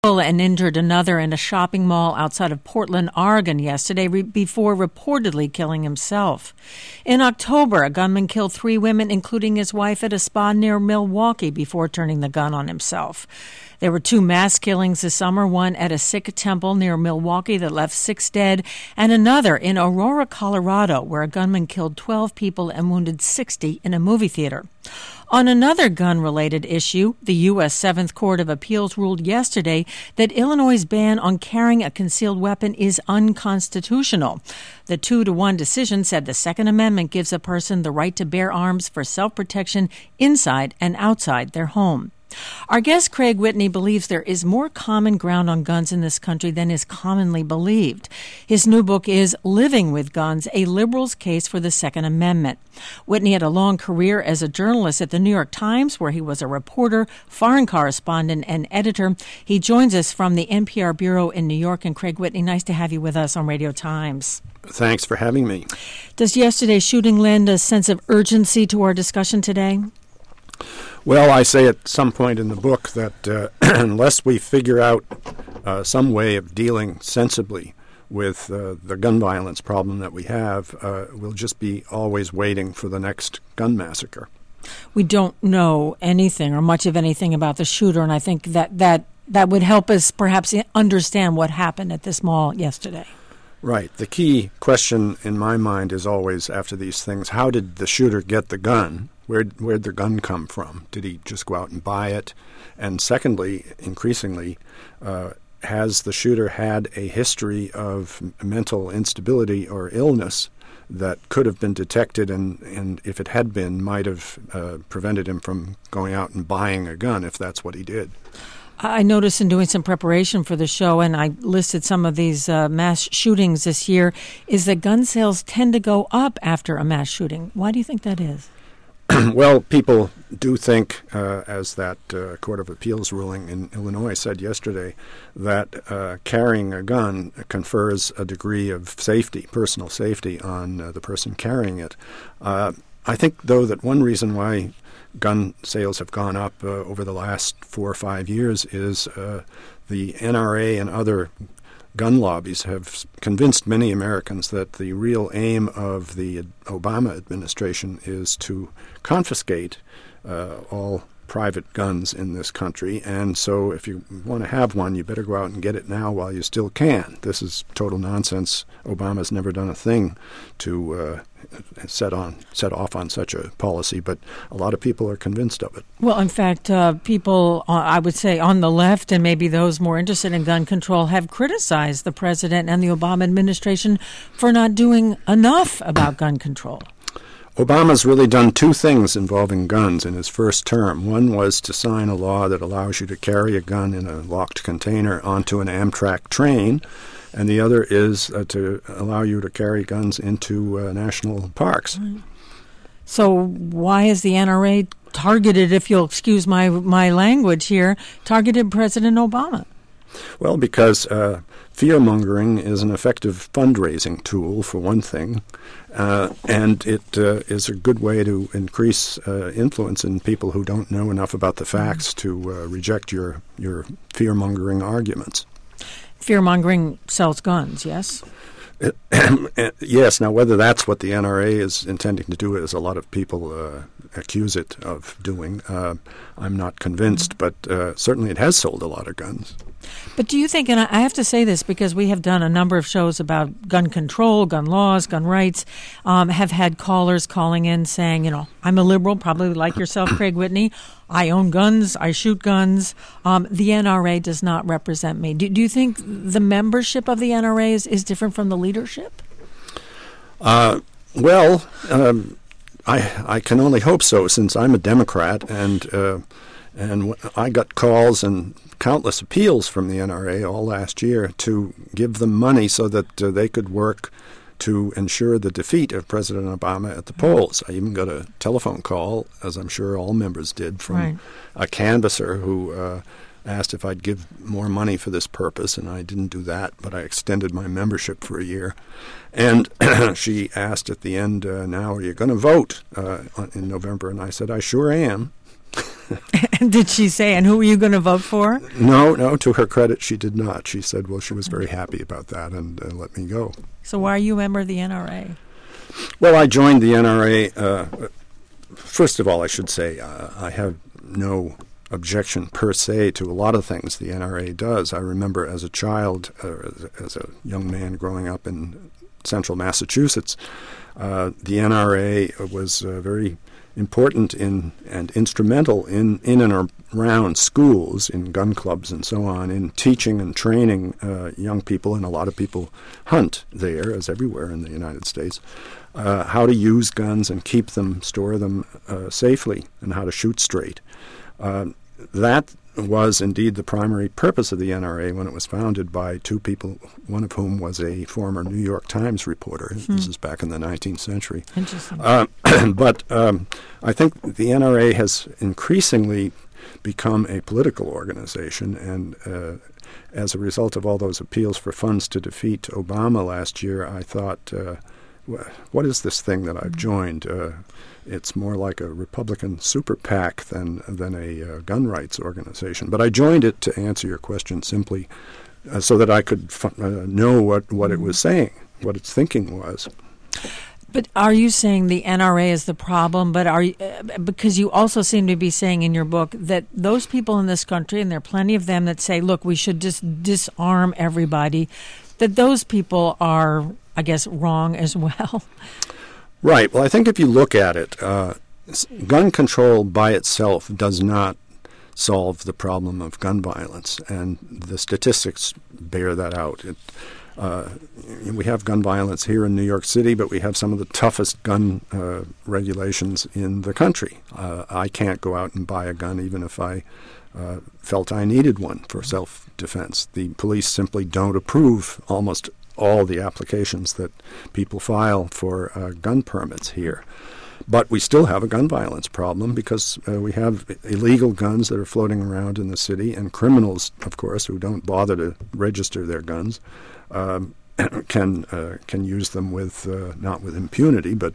And injured another in a shopping mall outside of Portland, Oregon yesterday before reportedly killing himself. In October, a gunman killed 3 women, including his wife, at a spa near Milwaukee before turning the gun on himself. There were 2 mass killings this summer, one at a Sikh temple near Milwaukee that left 6 dead, and another in Aurora, Colorado, where a gunman killed 12 people and wounded 60 in a movie theater. On another gun-related issue, the U.S. Seventh Court of Appeals ruled yesterday that Illinois' ban on carrying a concealed weapon is unconstitutional. The 2-1 decision said the Second Amendment gives a person the right to bear arms for self-protection inside and outside their home. Our guest, Craig Whitney, believes there is more common ground on guns in this country than is commonly believed. His new book is Living with Guns, A Liberal's Case for the Second Amendment. Whitney had a long career as a journalist at the New York Times, where he was a reporter, foreign correspondent, and editor. He joins us from the NPR Bureau in New York. And Craig Whitney, nice to have you with us on Radio Times. Thanks for having me. Does yesterday's shooting lend a sense of urgency to our discussion today? Well, I say at some point in the book that unless we figure out some way of dealing sensibly with the gun violence problem that we have, we'll just be always waiting for the next gun massacre. We don't know anything or much of anything about the shooter, and I think that would help us perhaps understand what happened at this mall yesterday. Right. The key question in my mind is always, after these things, how did the shooter get the gun? Where'd the gun come from? Did he just go out and buy it? And secondly, increasingly, has the shooter had a history of mental instability or illness that could have been detected and if it had been, might have prevented him from going out and buying a gun if that's what he did? I noticed in doing some preparation for the show, and I listed some of these mass shootings this year, is that gun sales tend to go up after a mass shooting. Why do you think that is? Well, people do think, as that Court of Appeals ruling in Illinois said yesterday, that carrying a gun confers a degree of safety, personal safety, on the person carrying it. I think, though, that one reason why gun sales have gone up over the last 4 or 5 years is the NRA and other gun lobbies have convinced many Americans that the real aim of the Obama administration is to confiscate all private guns in this country. And so if you want to have one, you better go out and get it now while you still can. This is total nonsense. Obama's never done a thing to set off on such a policy, but a lot of people are convinced of it. Well, in fact, people, I would say, on the left and maybe those more interested in gun control have criticized the president and the Obama administration for not doing enough about gun control. Obama's really done 2 things involving guns in his first term. One was to sign a law that allows you to carry a gun in a locked container onto an Amtrak train, and the other is to allow you to carry guns into national parks. So why is the NRA targeted, if you'll excuse my language here, targeted President Obama? Well, because fear-mongering is an effective fundraising tool, for one thing, and it is a good way to increase influence in people who don't know enough about the facts to reject your fear-mongering arguments. Fear-mongering sells guns, yes? Yes. Now, whether that's what the NRA is intending to do, as a lot of people accuse it of doing, I'm not convinced, but certainly it has sold a lot of guns. But do you think, and I have to say this because we have done a number of shows about gun control, gun laws, gun rights, have had callers calling in saying, I'm a liberal, probably like yourself, Craig Whitney. I own guns. I shoot guns. The NRA does not represent me. Do you think the membership of the NRA is different from the leadership? Well, I can only hope so, since I'm a Democrat, and I got calls and countless appeals from the NRA all last year to give them money so that they could work to ensure the defeat of President Obama at the polls. I even got a telephone call, as I'm sure all members did, from a canvasser who asked if I'd give more money for this purpose, and I didn't do that, but I extended my membership for a year. And she asked at the end, now, are you going to vote in November? And I said, I sure am. Did she say, and who were you going to vote for? No, to her credit, she did not. She said, well, she was very happy about that and let me go. So why are you a member of the NRA? Well, I joined the NRA. First of all, I should say I have no objection per se to a lot of things the NRA does. I remember as a child, as a young man growing up in central Massachusetts, the NRA was very important and instrumental in and around schools, in gun clubs and so on, in teaching and training young people, and a lot of people hunt there, as everywhere in the United States, how to use guns and keep them, store them safely, and how to shoot straight. That was indeed the primary purpose of the NRA when it was founded by two people, one of whom was a former New York Times reporter. This is back in the 19th century. Interesting. But I think the NRA has increasingly become a political organization, and as a result of all those appeals for funds to defeat Obama last year, I thought, what is this thing that I've joined? It's more like a Republican super PAC than a gun rights organization. But I joined it, to answer your question simply, so that I could know what it was saying, what its thinking was. But are you saying the NRA is the problem? But are you, because you also seem to be saying in your book that those people in this country, and there are plenty of them that say, look, we should just disarm everybody, that those people are, I guess, wrong as well? Right. Well, I think if you look at it, gun control by itself does not solve the problem of gun violence, and the statistics bear that out. We have gun violence here in New York City, but we have some of the toughest gun regulations in the country. I can't go out and buy a gun even if I felt I needed one for self-defense. The police simply don't approve almost all the applications that people file for gun permits here. But we still have a gun violence problem because we have illegal guns that are floating around in the city, and criminals, of course, who don't bother to register their guns can use them with not with impunity, but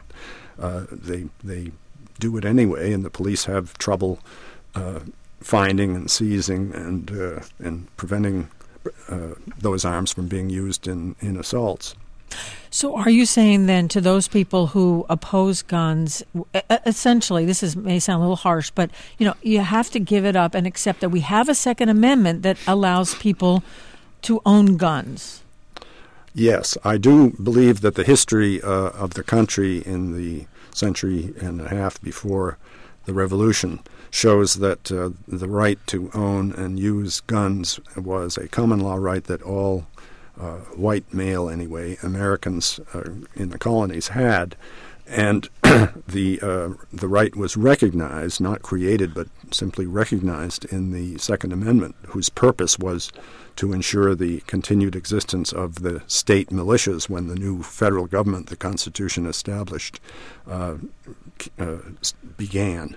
they do it anyway, and the police have trouble finding and seizing and preventing those arms from being used in assaults. So are you saying then to those people who oppose guns, essentially, may sound a little harsh, but you have to give it up and accept that we have a Second Amendment that allows people to own guns? Yes, I do believe that the history of the country in the century and a half before the Revolution shows that the right to own and use guns was a common law right that all white male, anyway, Americans in the colonies had, and the right was recognized, not created, but simply recognized in the Second Amendment, whose purpose was to ensure the continued existence of the state militias when the new federal government the Constitution established began.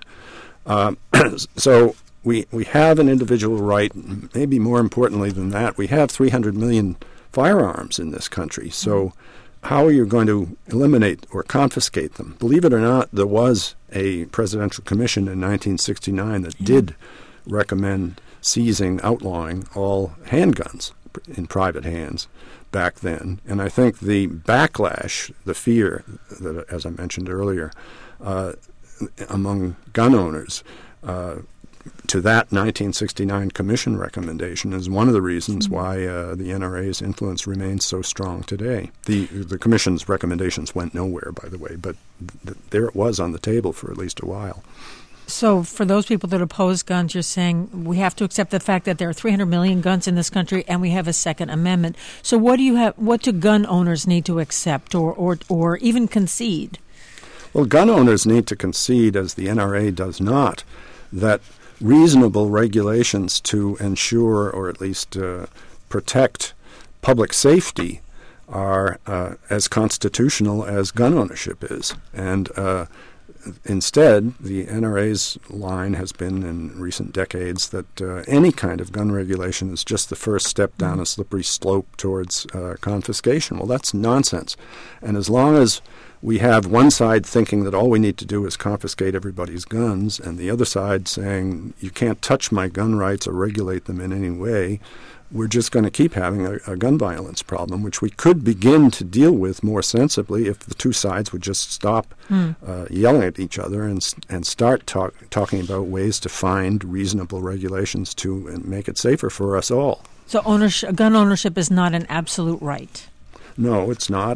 So we have an individual right. Maybe more importantly than that, we have 300 million firearms in this country. So how are you going to eliminate or confiscate them? Believe it or not, there was a presidential commission in 1969 that did recommend seizing, outlawing all handguns in private hands back then. And I think the backlash, the fear, that, as I mentioned earlier, among gun owners to that 1969 commission recommendation is one of the reasons why the NRA's influence remains so strong today. The commission's recommendations went nowhere, by the way, but there it was on the table for at least a while. So for those people that oppose guns, you're saying we have to accept the fact that there are 300 million guns in this country and we have a Second Amendment. So what do gun owners need to accept or even concede? Well, gun owners need to concede, as the NRA does not, that reasonable regulations to ensure or at least protect public safety are as constitutional as gun ownership is. And instead, the NRA's line has been in recent decades that any kind of gun regulation is just the first step down a slippery slope towards confiscation. Well, that's nonsense. And as long as we have one side thinking that all we need to do is confiscate everybody's guns, and the other side saying you can't touch my gun rights or regulate them in any way, we're just going to keep having a gun violence problem, which we could begin to deal with more sensibly if the two sides would just stop yelling at each other and start talking about ways to find reasonable regulations to make it safer for us all. So gun ownership is not an absolute right? No, it's not,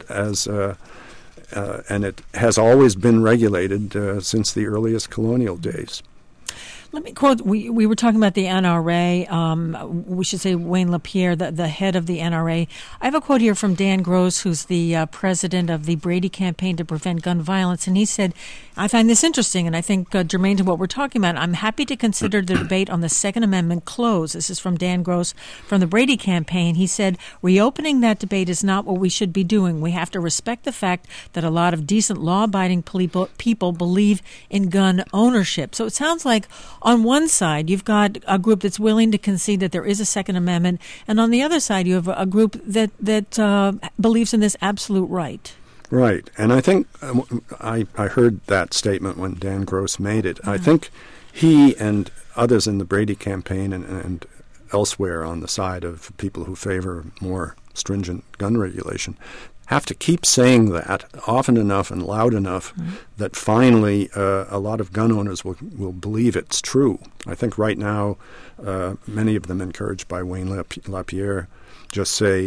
and it has always been regulated since the earliest colonial days. Let me quote, we were talking about the NRA. We should say Wayne LaPierre, the head of the NRA. I have a quote here from Dan Gross, who's the president of the Brady Campaign to Prevent Gun Violence. And he said, I find this interesting, and I think germane to what we're talking about. I'm happy to consider the debate on the Second Amendment closed. This is from Dan Gross from the Brady Campaign. He said, reopening that debate is not what we should be doing. We have to respect the fact that a lot of decent law-abiding people believe in gun ownership. So it sounds like on one side, you've got a group that's willing to concede that there is a Second Amendment, and on the other side, you have a group that believes in this absolute right. Right, and I think I heard that statement when Dan Gross made it. I think he and others in the Brady campaign and elsewhere on the side of people who favor more stringent gun regulation have to keep saying that often enough and loud enough that finally a lot of gun owners will believe it's true. I think right now many of them, encouraged by Wayne LaPierre, just say,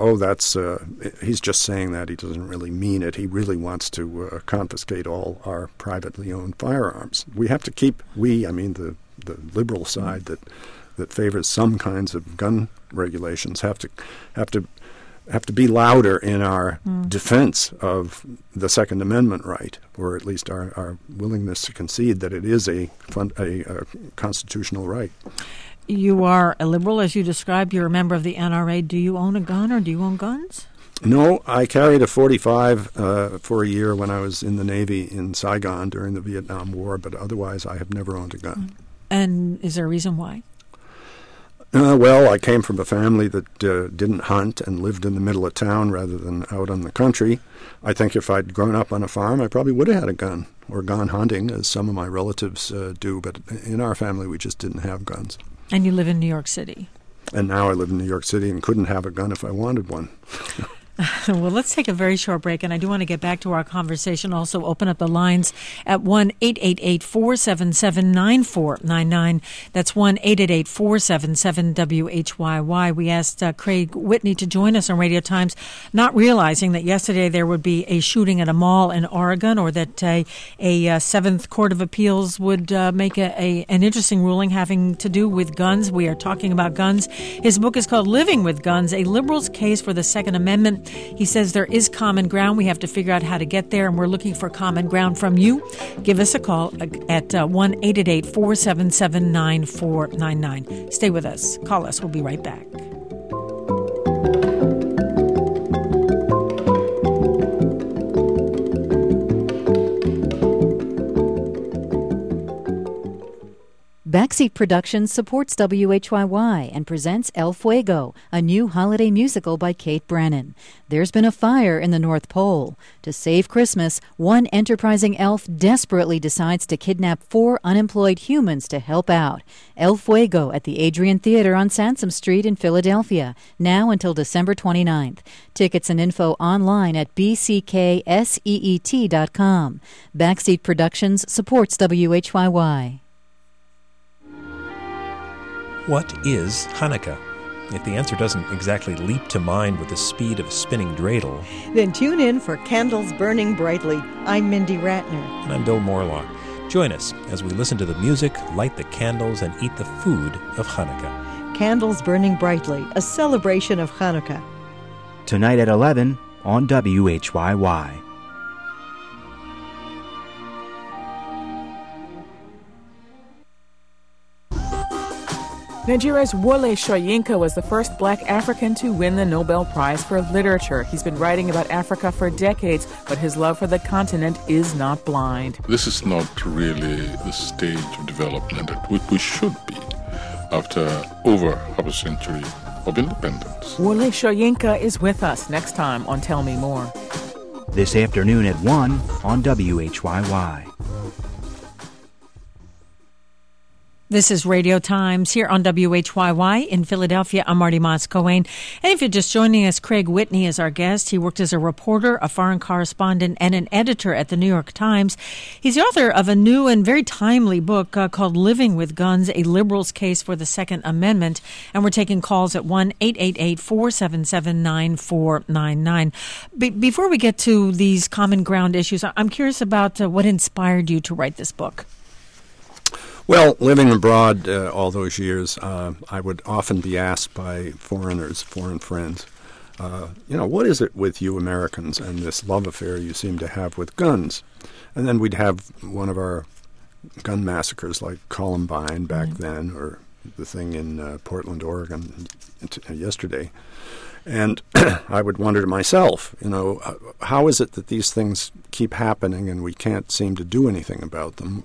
he's just saying that. He doesn't really mean it. He really wants to confiscate all our privately owned firearms. We have to keep, the liberal side that favors some kinds of gun regulations have to be louder in our defense of the Second Amendment right, or at least our willingness to concede that it is a constitutional right. You are a liberal, as you described. You're a member of the NRA. Do you own a gun, or do you own guns? No, I carried a .45 for a year when I was in the Navy in Saigon during the Vietnam War, but otherwise I have never owned a gun. And is there a reason why? Well, I came from a family that didn't hunt and lived in the middle of town rather than out on the country. I think if I'd grown up on a farm, I probably would have had a gun or gone hunting, as some of my relatives do. But in our family, we just didn't have guns. And you live in New York City. And now I live in New York City and couldn't have a gun if I wanted one. Well, let's take a very short break, and I do want to get back to our conversation. Also, open up the lines at 1-888-477-9499. That's 1-888-477-WHYY. We asked Craig Whitney to join us on Radio Times, not realizing that yesterday there would be a shooting at a mall in Oregon, or that a Seventh Court of Appeals would make an interesting ruling having to do with guns. We are talking about guns. His book is called Living with Guns, A Liberal's Case for the Second Amendment. He says there is common ground. We have to figure out how to get there, and we're looking for common ground from you. Give us a call at 1-888-477-9499. Stay with us. Call us. We'll be right back. Backseat Productions supports WHYY and presents El Fuego, a new holiday musical by Kate Brennan. There's been a fire in the North Pole. To save Christmas, one enterprising elf desperately decides to kidnap 4 unemployed humans to help out. El Fuego at the Adrian Theater on Sansom Street in Philadelphia, now until December 29th. Tickets and info online at bckseet.com. Backseat Productions supports WHYY. What is Hanukkah? If the answer doesn't exactly leap to mind with the speed of a spinning dreidel, then tune in for Candles Burning Brightly. I'm Mindy Ratner. And I'm Bill Morlock. Join us as we listen to the music, light the candles, and eat the food of Hanukkah. Candles Burning Brightly, a celebration of Hanukkah. Tonight at 11 on WHYY. Nigeria's Wole Soyinka was the first black African to win the Nobel Prize for Literature. He's been writing about Africa for decades, but his love for the continent is not blind. This is not really the stage of development at which we should be after over half a century of independence. Wole Soyinka is with us next time on Tell Me More. This afternoon at 1 on WHYY. This is Radio Times here on WHYY in Philadelphia. I'm Marty Moss-Coane. And if you're just joining us, Craig Whitney is our guest. He worked as a reporter, a foreign correspondent, and an editor at the New York Times. He's the author of a new and very timely book called Living with Guns, A Liberal's Case for the Second Amendment. And we're taking calls at 1-888-477-9499. Before we get to these common ground issues, I'm curious about what inspired you to write this book. Well, living abroad all those years, I would often be asked by foreigners, foreign friends, what is it with you Americans and this love affair you seem to have with guns? And then we'd have one of our gun massacres like Columbine back then, or the thing in Portland, Oregon yesterday. And I would wonder to myself, how is it that these things keep happening and we can't seem to do anything about them?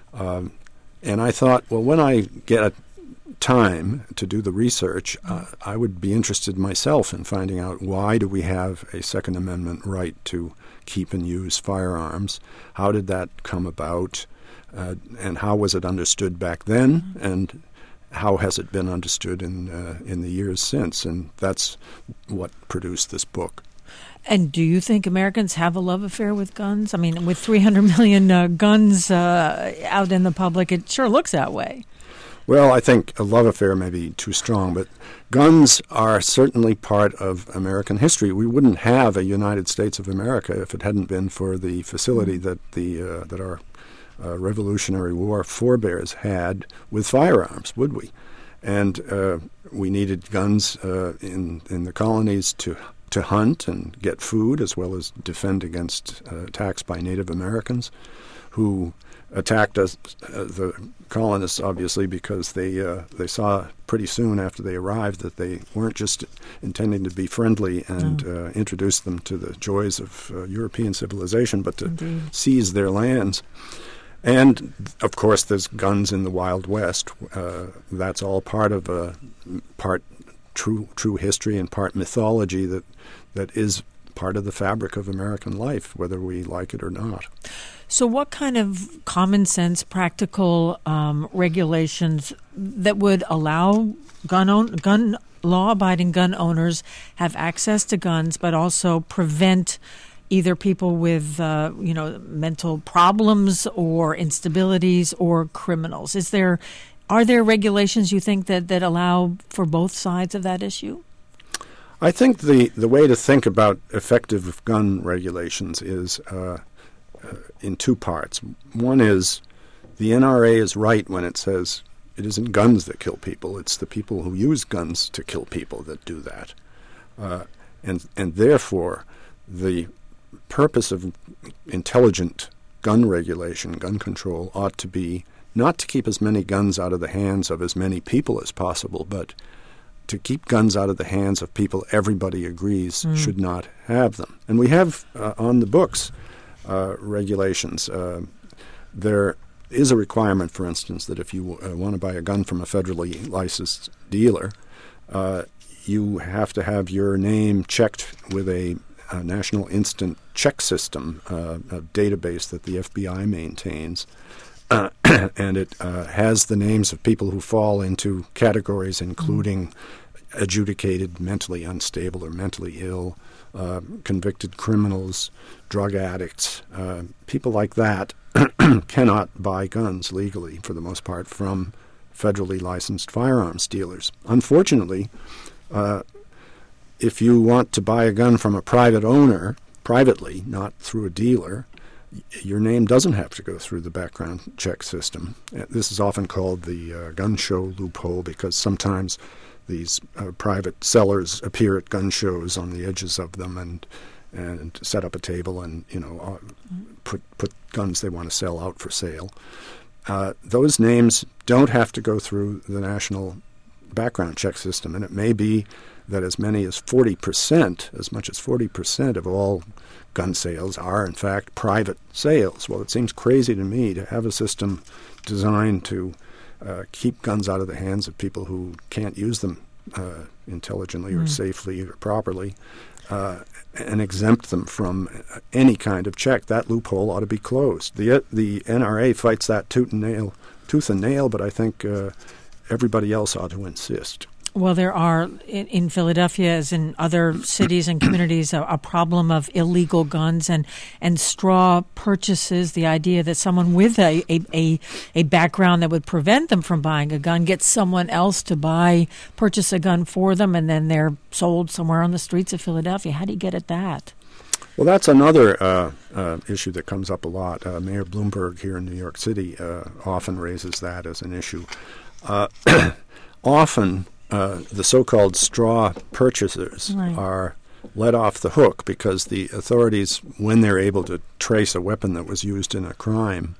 And I thought, well, when I get time to do the research, I would be interested myself in finding out why do we have a Second Amendment right to keep and use firearms? How did that come about? And how was it understood back then? And how has it been understood in the years since? And that's what produced this book. And do you think Americans have a love affair with guns? I mean, with 300 million guns out in the public, it sure looks that way. Well, I think a love affair may be too strong, but guns are certainly part of American history. We wouldn't have a United States of America if it hadn't been for the facility that our Revolutionary War forebears had with firearms, would we? And we needed guns in the colonies to hunt and get food, as well as defend against attacks by Native Americans, who attacked us, the colonists, obviously, because they saw pretty soon after they arrived that they weren't just intending to be friendly and introduce them to the joys of European civilization, but to seize their lands. And, of course, there's guns in the Wild West. That's all part of part true history and part mythology that is part of the fabric of American life, whether we like it or not. So what kind of common sense, practical regulations that would allow law-abiding gun owners have access to guns, but also prevent either people with mental problems or instabilities or criminals? Are there regulations you think that allow for both sides of that issue? I think the way to think about effective gun regulations is in two parts. One is the NRA is right when it says it isn't guns that kill people, it's the people who use guns to kill people that do that. And therefore, the purpose of intelligent gun regulation, gun control, ought to be not to keep as many guns out of the hands of as many people as possible, but to keep guns out of the hands of people everybody agrees should not have them. And we have on the books regulations. There is a requirement, for instance, that if you want to buy a gun from a federally licensed dealer, you have to have your name checked with a National Instant Check System, a database that the FBI maintains. And it has the names of people who fall into categories including adjudicated mentally unstable or mentally ill, convicted criminals, drug addicts. People like that cannot buy guns legally, for the most part, from federally licensed firearms dealers. Unfortunately, if you want to buy a gun from a private owner, privately, not through a dealer, your name doesn't have to go through the background check system. This is often called the gun show loophole because sometimes these private sellers appear at gun shows on the edges of them and set up a table and put guns they want to sell out for sale. Those names don't have to go through the National background check system, and it may be that as much as 40% of all gun sales are, in fact, private sales. Well, it seems crazy to me to have a system designed to keep guns out of the hands of people who can't use them intelligently or safely or properly, and exempt them from any kind of check. That loophole ought to be closed. The NRA fights that tooth and nail, but I think everybody else ought to insist. Well, there are, in Philadelphia, as in other cities and communities, a problem of illegal guns and straw purchases. The idea that someone with a background that would prevent them from buying a gun gets someone else to purchase a gun for them, and then they're sold somewhere on the streets of Philadelphia. How do you get at that? Well, that's another issue that comes up a lot. Mayor Bloomberg here in New York City often raises that as an issue. Often, the so-called straw purchasers are let off the hook because the authorities, when they're able to trace a weapon that was used in a crime,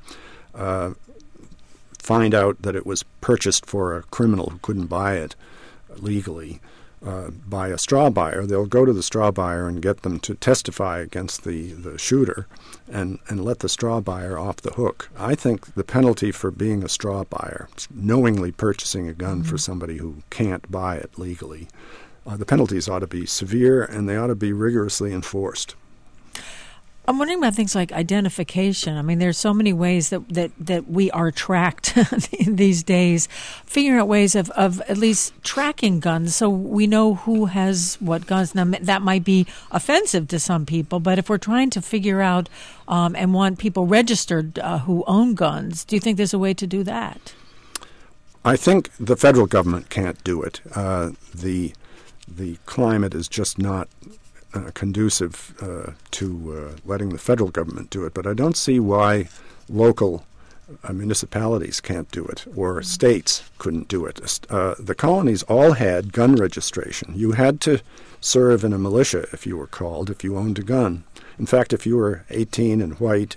find out that it was purchased for a criminal who couldn't buy it legally by a straw buyer. They'll go to the straw buyer and get them to testify against the shooter and let the straw buyer off the hook. I think the penalty for being a straw buyer, knowingly purchasing a gun for somebody who can't buy it legally, the penalties ought to be severe and they ought to be rigorously enforced. I'm wondering about things like identification. I mean, there's so many ways that we are tracked these days, figuring out ways of at least tracking guns so we know who has what guns. Now, that might be offensive to some people, but if we're trying to figure out and want people registered who own guns, do you think there's a way to do that? I think the federal government can't do it. The climate is just not conducive to letting the federal government do it, but I don't see why local municipalities can't do it or states couldn't do it. The colonies all had gun registration. You had to serve in a militia if you were called, if you owned a gun. In fact, if you were 18 and white,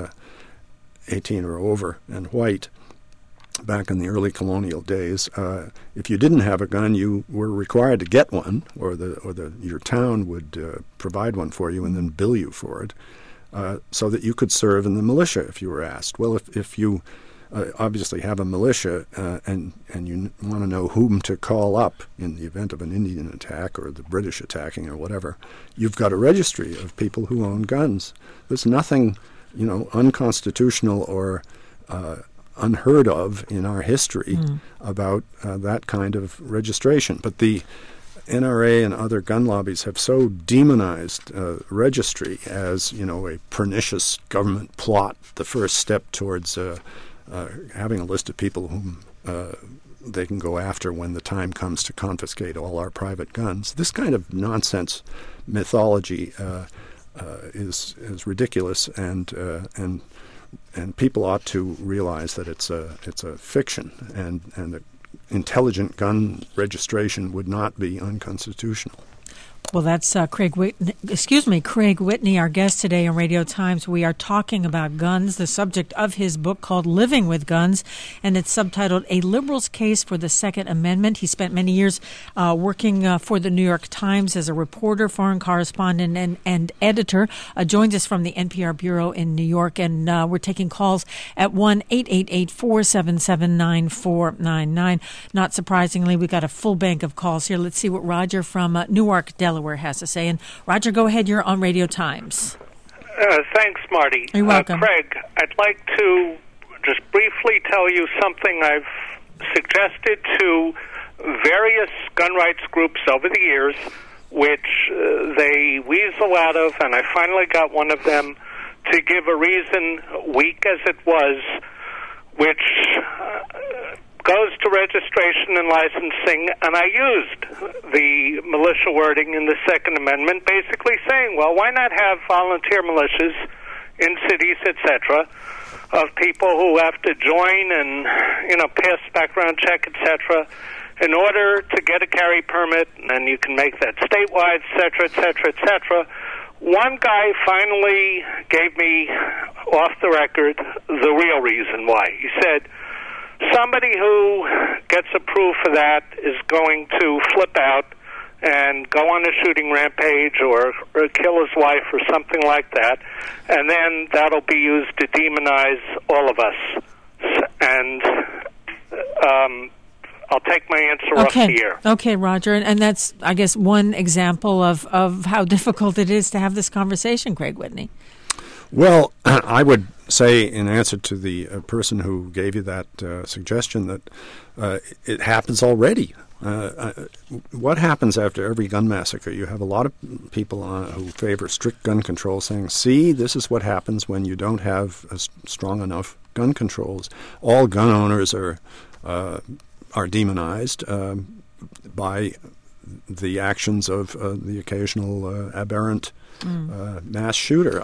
18 or over and white, back in the early colonial days, if you didn't have a gun, you were required to get one, or your town would provide one for you and then bill you for it, so that you could serve in the militia if you were asked. Well, if you obviously have a militia and you want to know whom to call up in the event of an Indian attack or the British attacking or whatever, you've got a registry of people who own guns. There's nothing, unconstitutional or unheard of in our history about that kind of registration. But the NRA and other gun lobbies have so demonized registry as, a pernicious government plot, the first step towards having a list of people whom they can go after when the time comes to confiscate all our private guns. This kind of nonsense mythology is ridiculous, and people ought to realize that it's a fiction, and that intelligent gun registration would not be unconstitutional. Well, that's Craig Whitney, our guest today on Radio Times. We are talking about guns, the subject of his book called Living with Guns, and it's subtitled A Liberal's Case for the Second Amendment. He spent many years working for the New York Times as a reporter, foreign correspondent, and editor. Joins us from the NPR Bureau in New York, and we're taking calls at 1-888-477-9499. Not surprisingly, we got a full bank of calls here. Let's see what Roger from Newark, Delaware has to say. And Roger, go ahead. You're on Radio Times. Thanks, Marty. You're welcome. Craig, I'd like to just briefly tell you something I've suggested to various gun rights groups over the years, which they weasel out of, and I finally got one of them to give a reason, weak as it was, which goes to registration and licensing, and I used the militia wording in the Second Amendment, basically saying, well, why not have volunteer militias in cities, etc., of people who have to join and, pass background check, etc., in order to get a carry permit, and you can make that statewide, etc., etc., etc. One guy finally gave me, off the record, the real reason why. He said, somebody who gets approved for that is going to flip out and go on a shooting rampage or kill his wife or something like that, and then that'll be used to demonize all of us. And I'll take my answer off the air. Okay, Roger, and that's, I guess, one example of how difficult it is to have this conversation, Craig Whitney. Well, I would say, in answer to the person who gave you that suggestion, that it happens already. What happens after every gun massacre? You have a lot of people who favor strict gun control saying, see, this is what happens when you don't have strong enough gun controls. All gun owners are demonized by the actions of the occasional aberrant mass shooter.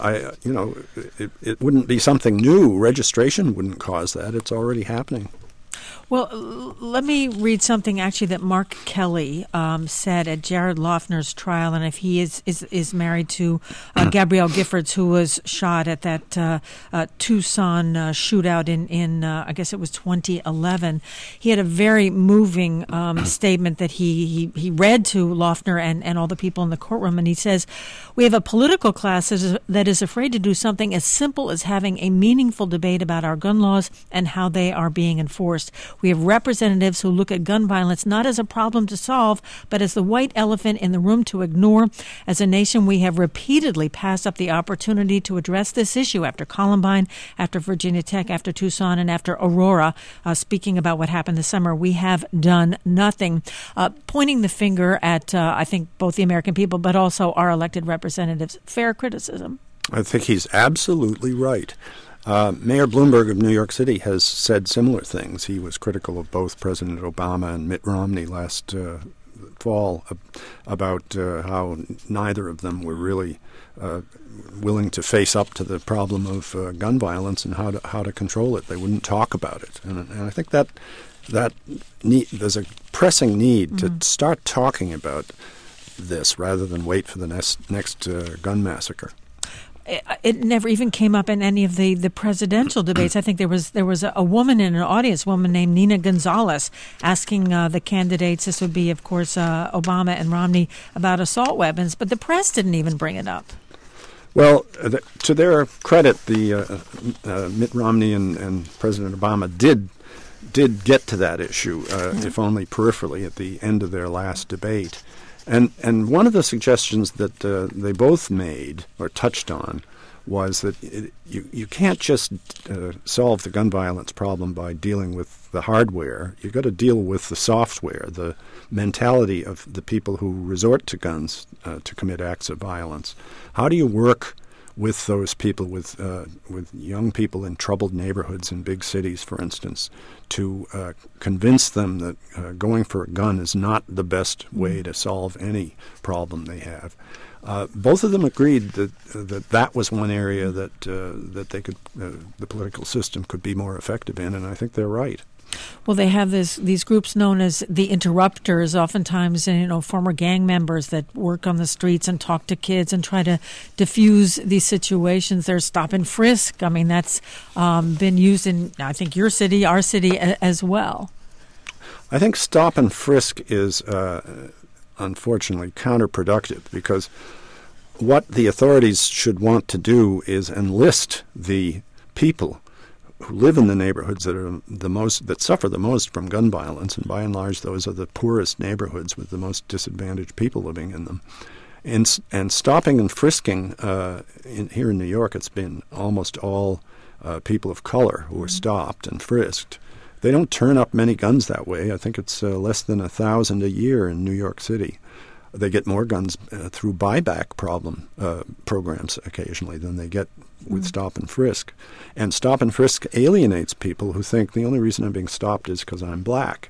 It wouldn't be something new. Registration wouldn't cause that. It's already happening. Well, let me read something actually that Mark Kelly said at Jared Loughner's trial, and if he is married to Gabrielle Giffords, who was shot at that Tucson shootout in I guess it was 2011. He had a very moving statement that he read to Loughner and all the people in the courtroom, and he says, "We have a political class that is afraid to do something as simple as having a meaningful debate about our gun laws and how they are being enforced. We have representatives who look at gun violence not as a problem to solve, but as the white elephant in the room to ignore. As a nation, we have repeatedly passed up the opportunity to address this issue after Columbine, after Virginia Tech, after Tucson, and after Aurora. Speaking about what happened this summer, we have done nothing." Pointing the finger at, I think, both the American people, but also our elected representatives. Fair criticism? I think he's absolutely right. Mayor Bloomberg of New York City has said similar things. He was critical of both President Obama and Mitt Romney last fall about how neither of them were really willing to face up to the problem of gun violence and how to control it. They wouldn't talk about it. And I think that there's a pressing need to start talking about this rather than wait for the next gun massacre. It never even came up in any of the presidential debates. I think there was a woman in an audience, a woman named Nina Gonzalez, asking the candidates, this would be, of course, Obama and Romney, about assault weapons, but the press didn't even bring it up. Well, to their credit, the Mitt Romney and President Obama did get to that issue, if only peripherally, at the end of their last debate. And one of the suggestions that they both made or touched on was that you can't just solve the gun violence problem by dealing with the hardware. You've got to deal with the software, the mentality of the people who resort to guns to commit acts of violence. How do you work with those people, with young people in troubled neighborhoods in big cities, for instance, to convince them that going for a gun is not the best way to solve any problem they have? Both of them agreed that was one area that they could, the political system could be more effective in, and I think they're right. Well, they have these groups known as the interrupters, oftentimes, former gang members that work on the streets and talk to kids and try to diffuse these situations. There's stop and frisk. I mean, that's been used in, I think, your city, our city as well. I think stop and frisk is, unfortunately, counterproductive, because what the authorities should want to do is enlist the people who live in the neighborhoods that suffer the most from gun violence, and by and large those are the poorest neighborhoods with the most disadvantaged people living in them. And stopping and frisking, here in New York, it's been almost all people of color who are stopped and frisked. They don't turn up many guns that way. I think it's less than 1,000 a year in New York City. They get more guns through buyback programs occasionally than they get with stop and frisk. And stop and frisk alienates people who think the only reason I'm being stopped is because I'm black.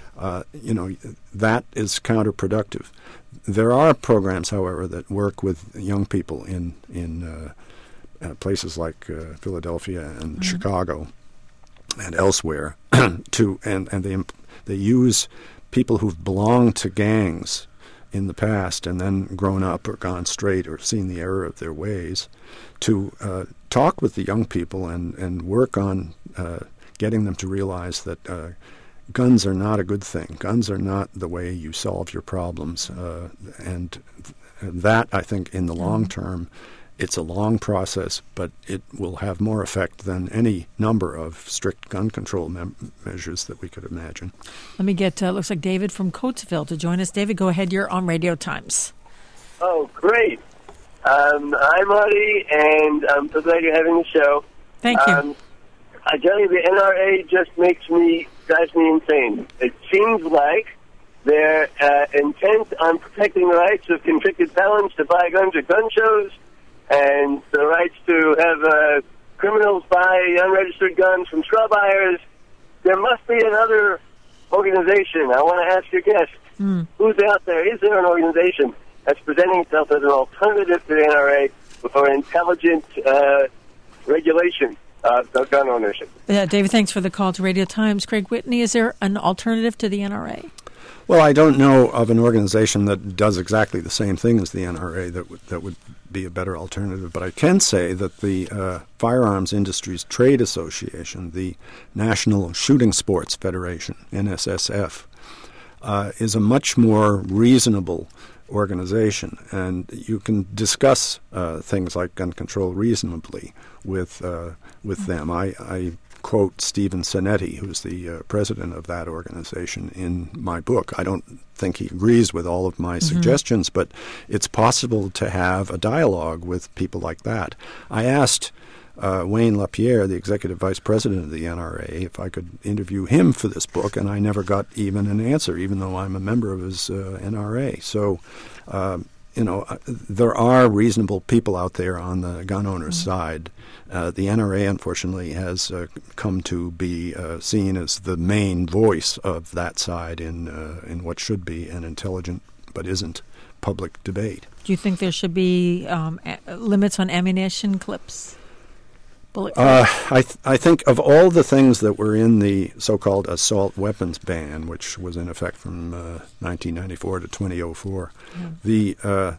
That is counterproductive. There are programs, however, that work with young people in places like Philadelphia and Chicago and elsewhere, and they use people who've belonged to gangs in the past and then grown up or gone straight or seen the error of their ways to talk with the young people and work on getting them to realize that guns are not a good thing. Guns are not the way you solve your problems. And that, I think, in the long term, it's a long process, but it will have more effect than any number of strict gun control measures that we could imagine. Let me get, looks like David from Coatesville to join us. David, go ahead. You're on Radio Times. Oh, great. I'm Artie, and I'm so glad you're having the show. Thank you. I tell you, the NRA just drives me insane. It seems like they're intent on protecting the rights of convicted felons to buy guns at gun shows, and the rights to have criminals buy unregistered guns from straw buyers. There must be another organization. I want to ask your guest, who's out there? Is there an organization that's presenting itself as an alternative to the NRA for intelligent regulation of gun ownership? Yeah, David, thanks for the call to Radio Times. Craig Whitney, is there an alternative to the NRA? Well, I don't know of an organization that does exactly the same thing as the NRA that would be a better alternative. But I can say that the Firearms Industries Trade Association, the National Shooting Sports Federation, NSSF, is a much more reasonable organization, and you can discuss things like gun control reasonably with them. I quote Stephen Sonetti, who's the president of that organization, in my book. I don't think he agrees with all of my suggestions, but it's possible to have a dialogue with people like that. I asked Wayne LaPierre, the executive vice president of the NRA, if I could interview him for this book, and I never got even an answer, even though I'm a member of his NRA. So, there are reasonable people out there on the gun owners' side. The NRA, unfortunately, has come to be seen as the main voice of that side in what should be an intelligent but isn't public debate. Do you think there should be limits on ammunition clips? I think of all the things that were in the so-called assault weapons ban, which was in effect from 1994 to 2004, the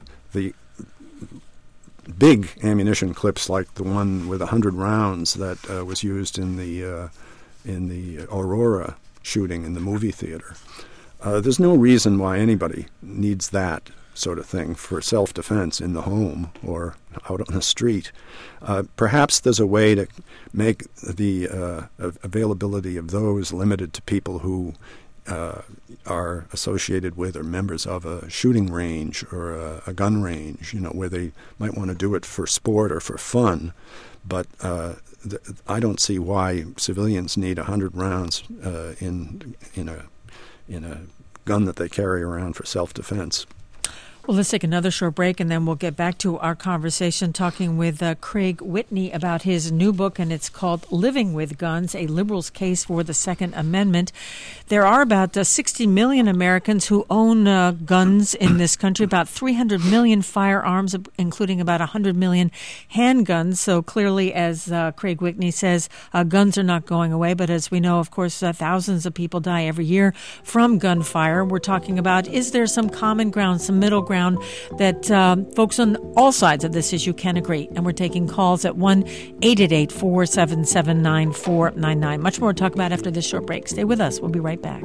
big ammunition clips like the one with 100 rounds that was used in the Aurora shooting in the movie theater. There's no reason why anybody needs that sort of thing for self-defense in the home or out on the street. Perhaps there's a way to make the availability of those limited to people who are associated with or members of a shooting range or a gun range, where they might want to do it for sport or for fun. But I don't see why civilians need 100 rounds in a gun that they carry around for self-defense. Well, let's take another short break, and then we'll get back to our conversation talking with Craig Whitney about his new book, and it's called Living with Guns, A Liberal's Case for the Second Amendment. There are about 60 million Americans who own guns in this country, about 300 million firearms, including about 100 million handguns. So clearly, as Craig Whitney says, guns are not going away. But as we know, of course, thousands of people die every year from gunfire. We're talking about, is there some common ground, some middle ground that folks on all sides of this issue can agree? And we're taking calls at 1-888-477-9499. Much more to talk about after this short break. Stay with us. We'll be right back.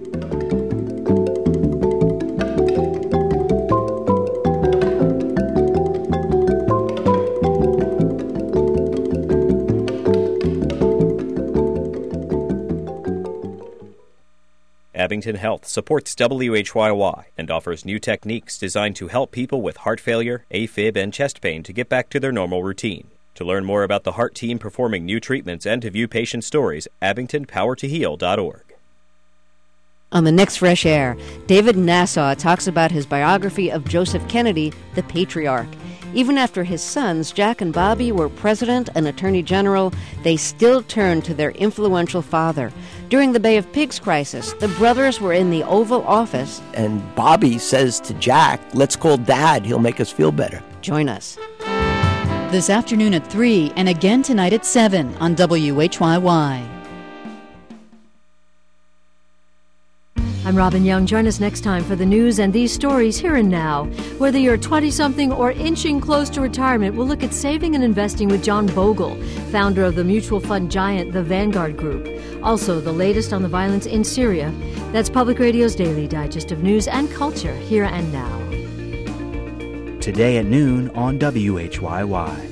Abington Health supports WHYY and offers new techniques designed to help people with heart failure, AFib, and chest pain to get back to their normal routine. To learn more about the Heart Team performing new treatments and to view patient stories, abingtonpowertoheal.org. On the next Fresh Air, David Nassau talks about his biography of Joseph Kennedy, the Patriarch. Even after his sons, Jack and Bobby, were president and attorney general, they still turned to their influential father. During the Bay of Pigs crisis, the brothers were in the Oval Office. And Bobby says to Jack, let's call Dad. He'll make us feel better. Join us. This afternoon at 3 and again tonight at 7 on WHYY. I'm Robin Young. Join us next time for the news and these stories here and now. Whether you're 20-something or inching close to retirement, we'll look at saving and investing with John Bogle, founder of the mutual fund giant, the Vanguard Group. Also, the latest on the violence in Syria. That's Public Radio's Daily Digest of News and Culture, here and now. Today at noon on WHYY.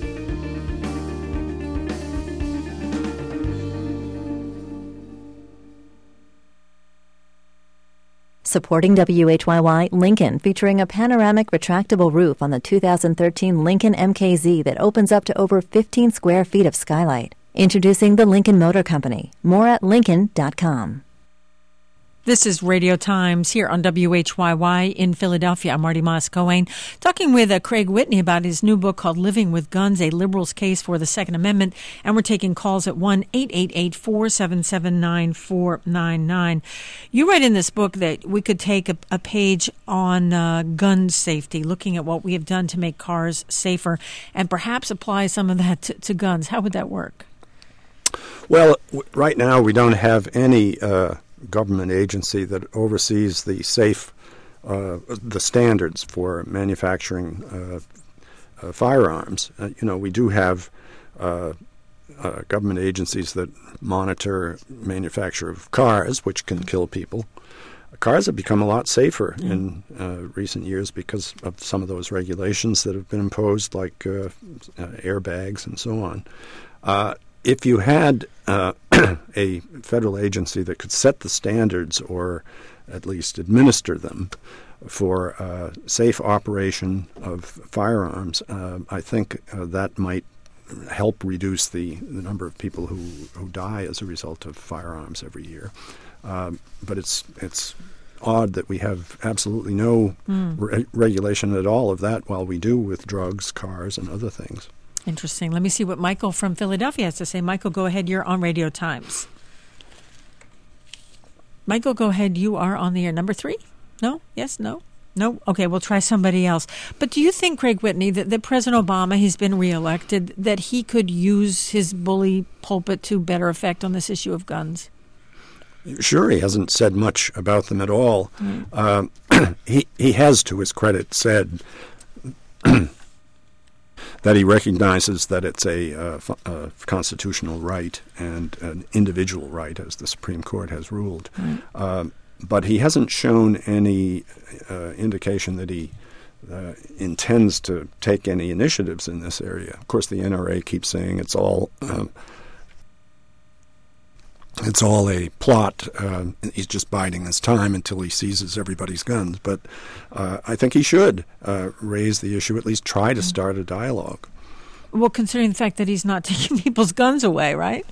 Supporting WHYY, Lincoln, featuring a panoramic retractable roof on the 2013 Lincoln MKZ that opens up to over 15 square feet of skylight. Introducing the Lincoln Motor Company. More at Lincoln.com. This is Radio Times here on WHYY in Philadelphia. I'm Marty Moss-Cohen, talking with Craig Whitney about his new book called Living with Guns, A Liberal's Case for the Second Amendment. And we're taking calls at 1-888-477-9499. You write in this book that we could take a page on gun safety, looking at what we have done to make cars safer, and perhaps apply some of that to guns. How would that work? Well, right now we don't have any government agency that oversees the the standards for manufacturing firearms. We do have government agencies that monitor manufacture of cars, which can kill people. Cars have become a lot safer in recent years because of some of those regulations that have been imposed, like airbags and so on. If you had a federal agency that could set the standards or at least administer them for safe operation of firearms, I think that might help reduce the number of people who die as a result of firearms every year. But it's odd that we have absolutely no regulation at all of that, while we do with drugs, cars, and other things. Interesting. Let me see what Michael from Philadelphia has to say. Michael, go ahead. You're on Radio Times. Michael, go ahead. You are on the air. Number 3? No? Yes? No? No? Okay, we'll try somebody else. But do you think, Craig Whitney, that President Obama, he's been reelected, that he could use his bully pulpit to better effect on this issue of guns? Sure, he hasn't said much about them at all. He has, to his credit, said that he recognizes that it's a constitutional right and an individual right, as the Supreme Court has ruled. But he hasn't shown any indication that he intends to take any initiatives in this area. Of course, the NRA keeps saying it's all a plot. He's just biding his time until he seizes everybody's guns. But I think he should raise the issue, at least try to start a dialogue. Well, considering the fact that he's not taking people's guns away, right?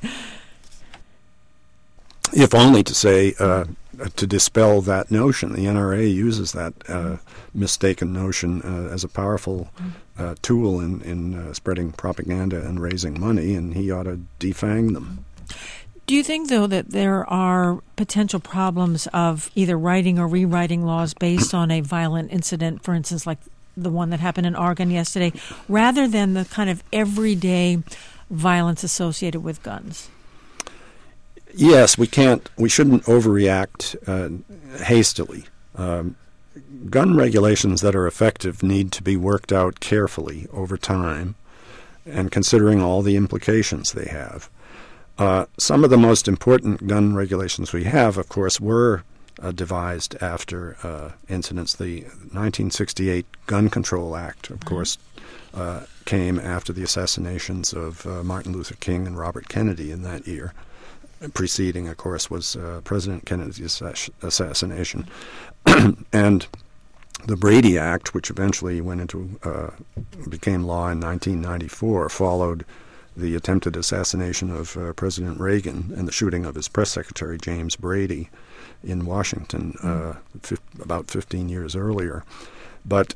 If only to say, to dispel that notion. The NRA uses that mistaken notion as a powerful tool in spreading propaganda and raising money, and he ought to defang them. Do you think, though, that there are potential problems of either writing or rewriting laws based on a violent incident, for instance, like the one that happened in Oregon yesterday, rather than the kind of everyday violence associated with guns? Yes, we shouldn't overreact hastily. Gun regulations that are effective need to be worked out carefully over time and considering all the implications they have. Some of the most important gun regulations we have, of course, were devised after incidents. The 1968 Gun Control Act, of course, came after the assassinations of Martin Luther King and Robert Kennedy in that year. Preceding, of course, was President Kennedy's assassination. And the Brady Act, which eventually became law in 1994, followed the attempted assassination of President Reagan and the shooting of his press secretary, James Brady, in Washington about 15 years earlier. But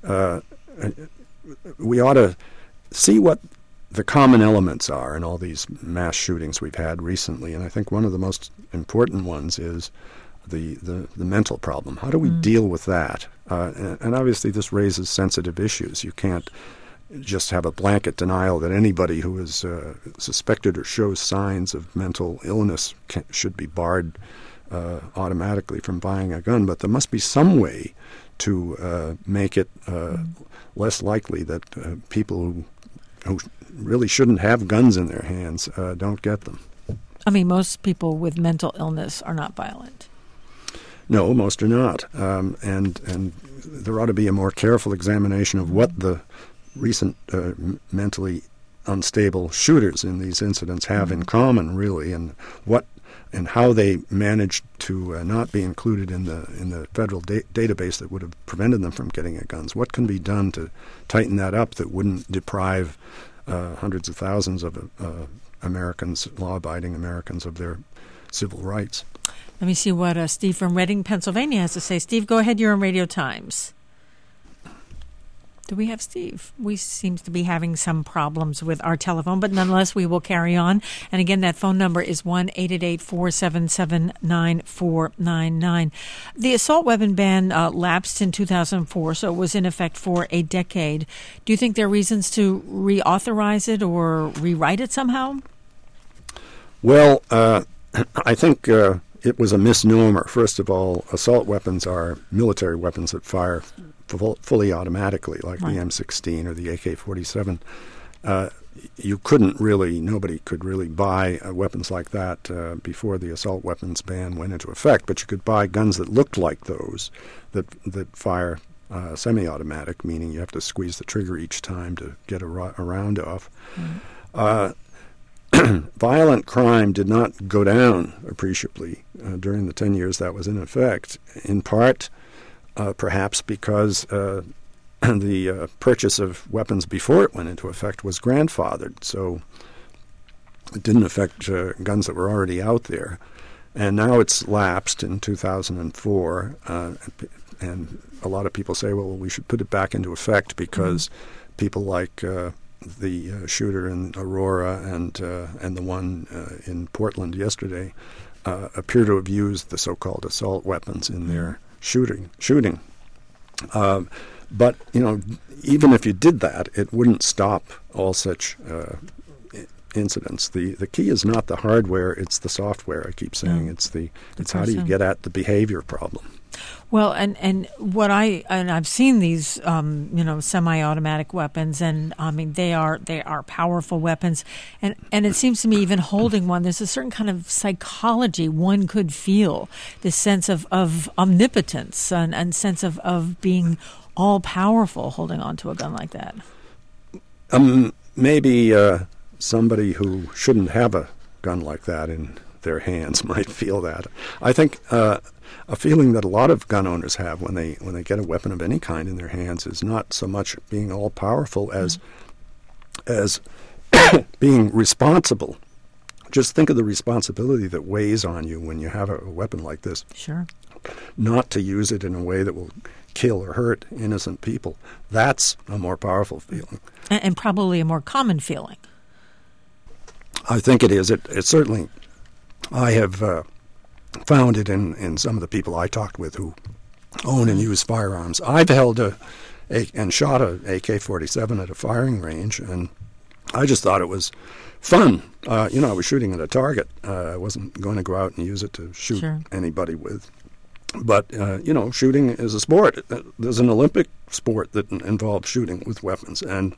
we ought to see what the common elements are in all these mass shootings we've had recently, and I think one of the most important ones is the mental problem. How do we deal with that? And obviously this raises sensitive issues. You can't just have a blanket denial that anybody who is suspected or shows signs of mental illness should be barred automatically from buying a gun, but there must be some way to make it less likely that people who really shouldn't have guns in their hands don't get them. I mean, most people with mental illness are not violent. No, most are not. And there ought to be a more careful examination of what the recent mentally unstable shooters in these incidents have in common, really, and how they managed to not be included in the federal database that would have prevented them from getting guns. What can be done to tighten that up that wouldn't deprive hundreds of thousands of Americans, law-abiding Americans, of their civil rights? Let me see what Steve from Reading, Pennsylvania has to say. Steve, go ahead. You're on Radio Times. Do we have Steve? We seem to be having some problems with our telephone, but nonetheless, we will carry on. And again, that phone number is 1-888-477-9499. The assault weapon ban lapsed in 2004, so it was in effect for a decade. Do you think there are reasons to reauthorize it or rewrite it somehow? Well, I think it was a misnomer. First of all, assault weapons are military weapons that fire fully automatically, like the M16 or the AK-47. Nobody could really buy weapons like that before the assault weapons ban went into effect, but you could buy guns that looked like those, that fire semi-automatic, meaning you have to squeeze the trigger each time to get a round off. Violent crime did not go down appreciably during the 10 years that was in effect, in part perhaps because the purchase of weapons before it went into effect was grandfathered, so it didn't affect guns that were already out there. And now it's lapsed in 2004, and a lot of people say, well, we should put it back into effect because people like the shooter in Aurora and the one in Portland yesterday appear to have used the so-called assault weapons in their shooting. But, even if you did that, it wouldn't stop all such incidents. The key is not the hardware, it's the software, I keep saying. It's how do you get at the behavior problem. Well, and I've seen these, semi-automatic weapons, and I mean they are powerful weapons, and it seems to me even holding one, there's a certain kind of psychology one could feel, this sense of omnipotence and sense of being all powerful holding on to a gun like that. Maybe somebody who shouldn't have a gun like that in their hands might feel that. I think a feeling that a lot of gun owners have when they get a weapon of any kind in their hands is not so much being all powerful as being responsible. Just think of the responsibility that weighs on you when you have a weapon like this. Sure. Not to use it in a way that will kill or hurt innocent people. That's a more powerful feeling. And probably a more common feeling. I think it is. It certainly, I have found it in some of the people I talked with who own and use firearms. I've held and shot a AK-47 at a firing range, and I just thought it was fun. I was shooting at a target. I wasn't going to go out and use it to shoot anybody with. But, shooting is a sport. There's an Olympic sport that involves shooting with weapons, and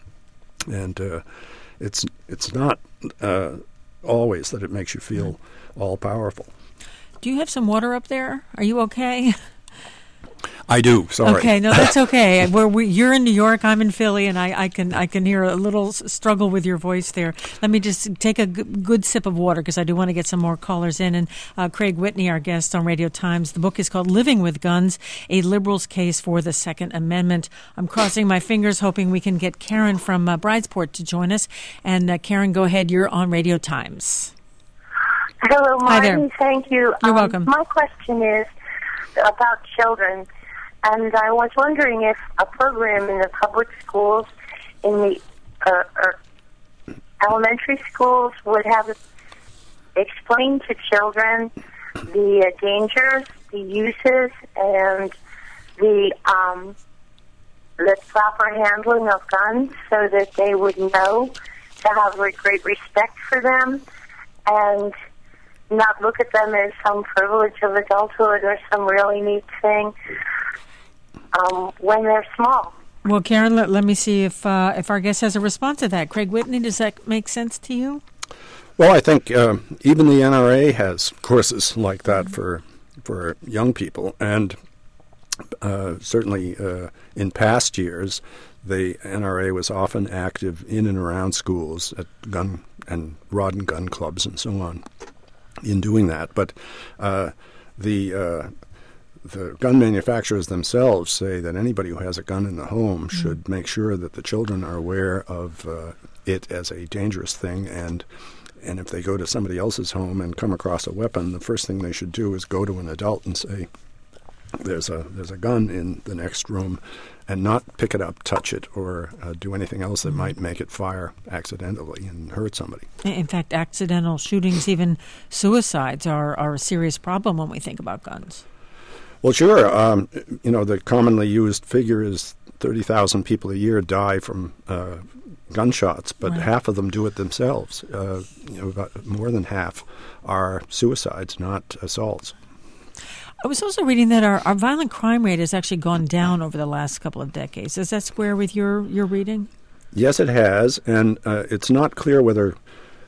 it's not always that it makes you feel all powerful. Do you have some water up there? Are you okay? I do. Sorry. Okay, no, that's okay. You're in New York, I'm in Philly, and I can hear a little struggle with your voice there. Let me just take a good sip of water because I do want to get some more callers in. And Craig Whitney, our guest on Radio Times, the book is called Living with Guns, A Liberal's Case for the Second Amendment. I'm crossing my fingers hoping we can get Karen from Bridgeport to join us. And Karen, go ahead. You're on Radio Times. Hello, Martin. Thank you. You're welcome. My question is about children. And I was wondering if a program in the public schools, in the elementary schools, would have explained to children the dangers, the uses, and the proper handling of guns, so that they would know to have great respect for them, and not look at them as some privilege of adulthood or some really neat thing when they're small. Well, Karen, let me see if our guest has a response to that. Craig Whitney, does that make sense to you? Well, I think even the NRA has courses like that for young people, and certainly in past years, the NRA was often active in and around schools at gun and rod and gun clubs and so on in doing that. But the gun manufacturers themselves say that anybody who has a gun in the home should make sure that the children are aware of it as a dangerous thing, and if they go to somebody else's home and come across a weapon, the first thing they should do is go to an adult and say, there's a gun in the next room, and not pick it up, touch it, or do anything else that might make it fire accidentally and hurt somebody. In fact, accidental shootings, even suicides, are a serious problem when we think about guns. Well, sure. The commonly used figure is 30,000 people a year die from gunshots, but half of them do it themselves. About more than half are suicides, not assaults. I was also reading that our violent crime rate has actually gone down over the last couple of decades. Does that square with your reading? Yes, it has, and it's not clear whether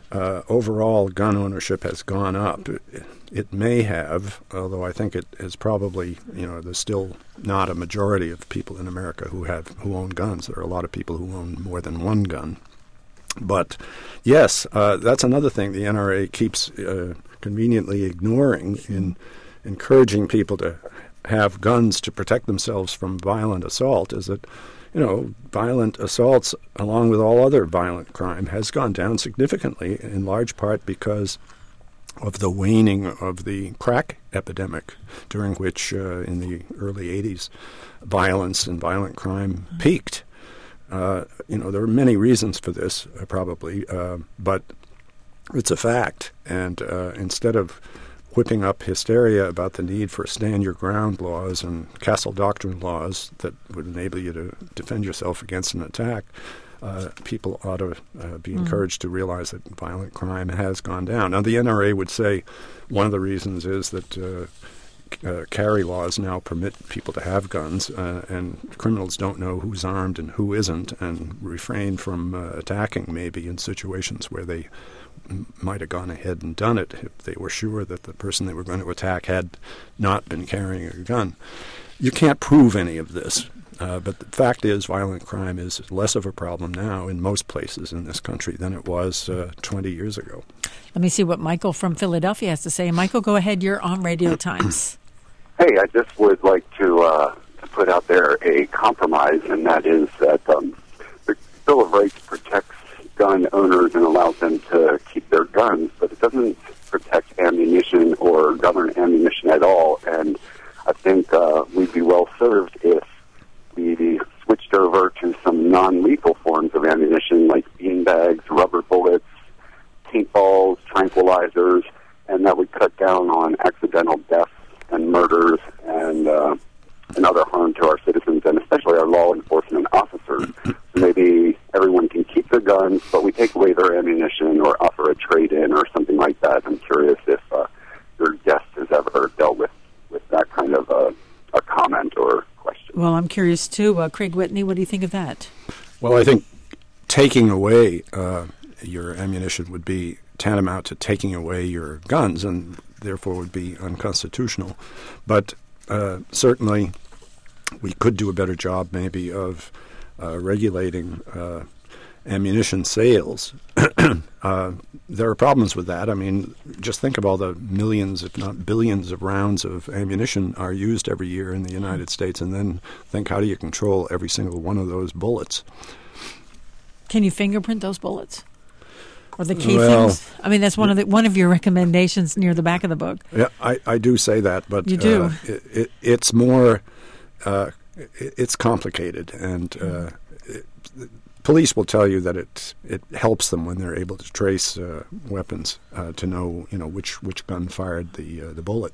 overall gun ownership has gone up. It may have, although I think it is probably, there's still not a majority of people in America who own guns. There are a lot of people who own more than one gun. But yes, that's another thing the NRA keeps conveniently ignoring in encouraging people to have guns to protect themselves from violent assault, is that, violent assaults, along with all other violent crime, has gone down significantly, in large part because of the waning of the crack epidemic, during which, in the early 80s, violence and violent crime peaked. There are many reasons for this, probably, but it's a fact. And instead of whipping up hysteria about the need for stand-your-ground laws and castle doctrine laws that would enable you to defend yourself against an attack, people ought to be encouraged to realize that violent crime has gone down. Now, the NRA would say one of the reasons is that carry laws now permit people to have guns, and criminals don't know who's armed and who isn't, and refrain from attacking maybe in situations where they might have gone ahead and done it if they were sure that the person they were going to attack had not been carrying a gun. You can't prove any of this, but the fact is violent crime is less of a problem now in most places in this country than it was 20 years ago. Let me see what Michael from Philadelphia has to say. Michael, go ahead. You're on Radio Times. Hey, I just would like to put out there a compromise, and that is that the Bill of Rights protects gun owners and allows them to keep their guns, but it doesn't protect ammunition or govern ammunition at all. And I think we'd be well served if we switched over to some non-lethal forms of ammunition like beanbags, rubber bullets, paintballs, tranquilizers, and that would cut down on accidental deaths and murders and other harm to our citizens, and especially our law enforcement officers. So maybe everyone can keep their guns, but we take away their ammunition or offer a trade-in or something like that. I'm curious if your guest has ever dealt with that kind of a comment or question. Well, I'm curious too. Craig Whitney, what do you think of that? Well, I think taking away your ammunition would be tantamount to taking away your guns, and therefore would be unconstitutional. But certainly we could do a better job maybe of regulating ammunition sales. There are problems with that. I mean, just think of all the millions, if not billions, of rounds of ammunition are used every year in the United States, and then think, how do you control every single one of those bullets? Can you fingerprint those bullets? Or the casings? Well, I mean, that's one of your recommendations near the back of the book. Yeah, I do say that, but you do. It's more, it's complicated, and police will tell you that it helps them when they're able to trace weapons to know which gun fired the bullet.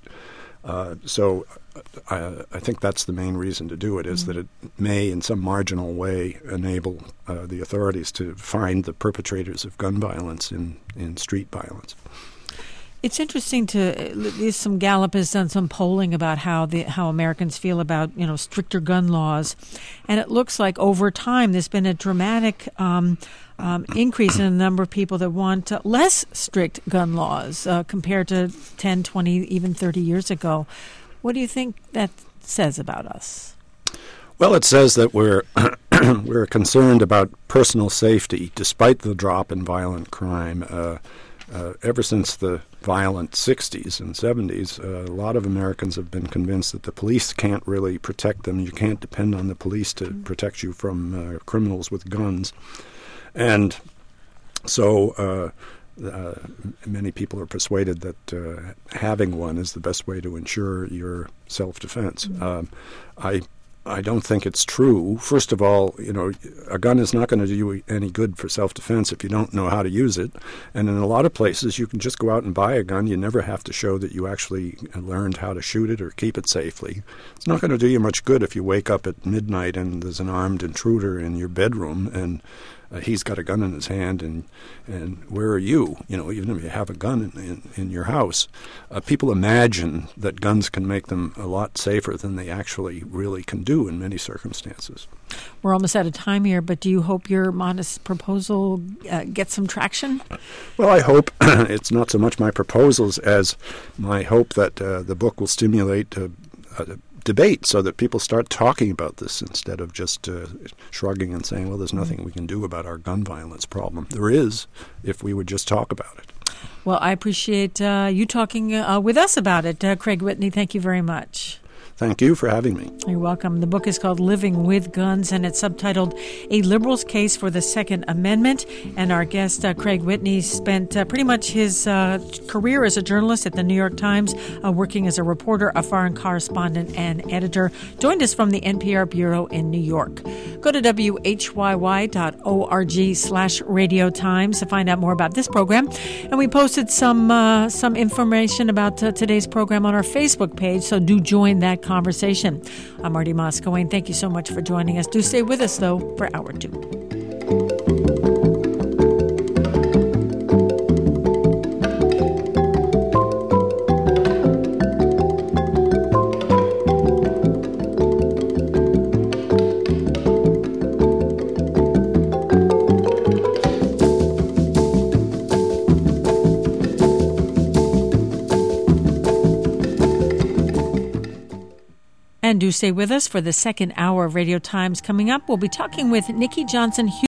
So I think that's the main reason to do it, is that it may in some marginal way enable the authorities to find the perpetrators of gun violence in street violence. It's interesting some Gallup has done some polling about how Americans feel about stricter gun laws, and it looks like over time there's been a dramatic increase in the number of people that want less strict gun laws compared to 10, 20, even 30 years ago. What do you think that says about us? Well, it says that we're we're concerned about personal safety despite the drop in violent crime. Ever since the violent 60s and 70s, a lot of Americans have been convinced that the police can't really protect them. You can't depend on the police to protect you from criminals with guns. And so many people are persuaded that having one is the best way to ensure your self-defense. I don't think it's true. First of all, a gun is not going to do you any good for self-defense if you don't know how to use it. And in a lot of places, you can just go out and buy a gun. You never have to show that you actually learned how to shoot it or keep it safely. It's not going to do you much good if you wake up at midnight and there's an armed intruder in your bedroom and he's got a gun in his hand, and where are you? Even if you have a gun in your house, people imagine that guns can make them a lot safer than they actually really can do in many circumstances. We're almost out of time here, but do you hope your modest proposal gets some traction? Well, I hope it's not so much my proposals as my hope that the book will stimulate debate so that people start talking about this instead of just shrugging and saying, well, there's nothing we can do about our gun violence problem. There is, if we would just talk about it. Well, I appreciate you talking with us about it. Craig Whitney, thank you very much. Thank you for having me. You're welcome. The book is called Living with Guns, and it's subtitled A Liberal's Case for the Second Amendment. And our guest, Craig Whitney, spent pretty much his career as a journalist at the New York Times, working as a reporter, a foreign correspondent, and editor. Joined us from the NPR Bureau in New York. Go to whyy.org/Radio Times to find out more about this program. And we posted some information about today's program on our Facebook page, so do join that conversation. I'm Marty Moscow. Thank you so much for joining us. Do stay with us, though, for Hour 2. And do stay with us for the second hour of Radio Times. Coming up, we'll be talking with Nikki Johnson